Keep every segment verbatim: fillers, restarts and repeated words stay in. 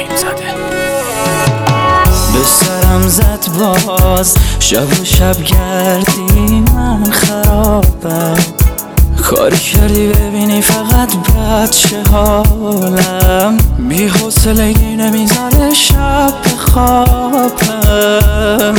تایم زده. به سرم زد باز شب و شب گردی من خرابم. کاری کردی ببینی فقط بد چه حالم. بی حوصلگی نمیذاره شب بخوابم.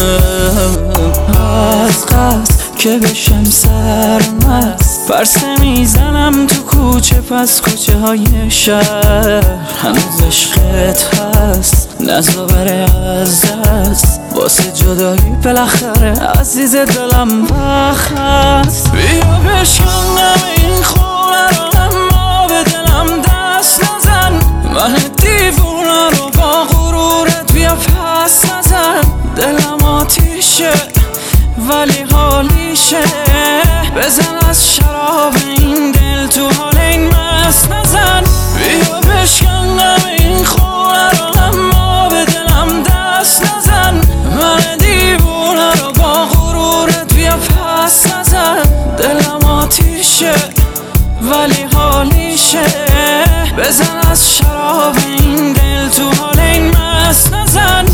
از قصد که بشم سرمست پرسه میزنم تو کوچه پس کوچه های شهر. هنوز عشقت هست نزا بره از دست واسه جدایی بالاخره عزیز دلم وقت هست. بیا بشکنم این خونه رو اما به دلم دست نزن. من دیوونه رو با غرورت بیا پس نزن. دلم آتیشه ولی حالیشه. بزن از شراب این دل تو حال این مست نزن. بیا بشکنم این خونه رو اما به دلم دست نزن. من دیوونه رو با غرورت بیا پس نزن. دلم آتیشه ولی حالیشه. بزن از شراب این دل تو حال این مست نزن.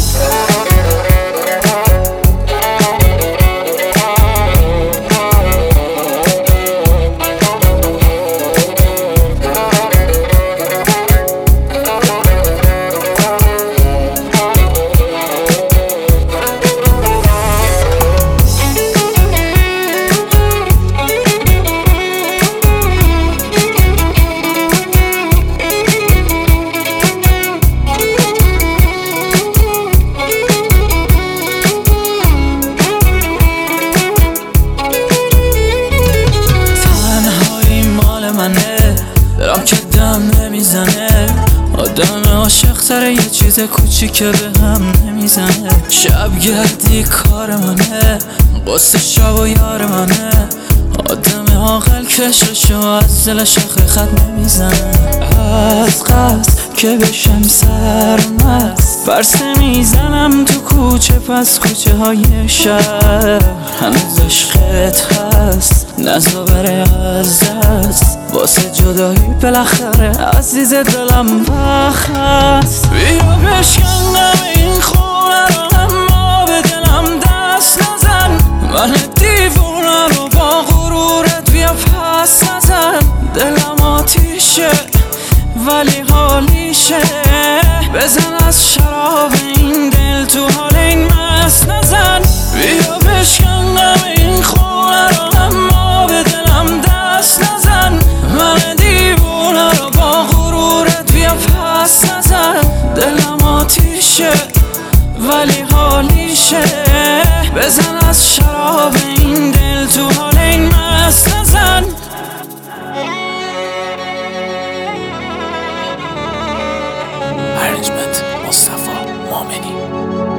دلم که دم نمیزنه. آدم عاشق سر یه چیز کوچیکه به هم نمیزنه. شب گردی کار منه قصه شب و یار منه. آدم عاقل کشش و از دلش آخه خط نمیزنه. از قصد که بشم سرمست پرسه میزنم تو کوچه پس کوچه های شهر. هنوز عشقت هست نزا بره از دست واسه جدایی بالاخره عزیز دلم وقت هست. بیا بشکنم این خونه رو اما به دلم دست نزن. من دیوونه رو با غرورت بیا پس نزن. دلم آتیشه ولی حالیشه. بزن از شراب این دل تو حال این مست نزن. بیا بشکنم این خونه رو اما به دلم دست نزن. من دیوونه رو با غرورت بیا پس نزن. دلم آتیشه ولی حالیشه. بزن از شراب این دل تو حال این مست نزن. ارنجمنت مصطفی مومنی.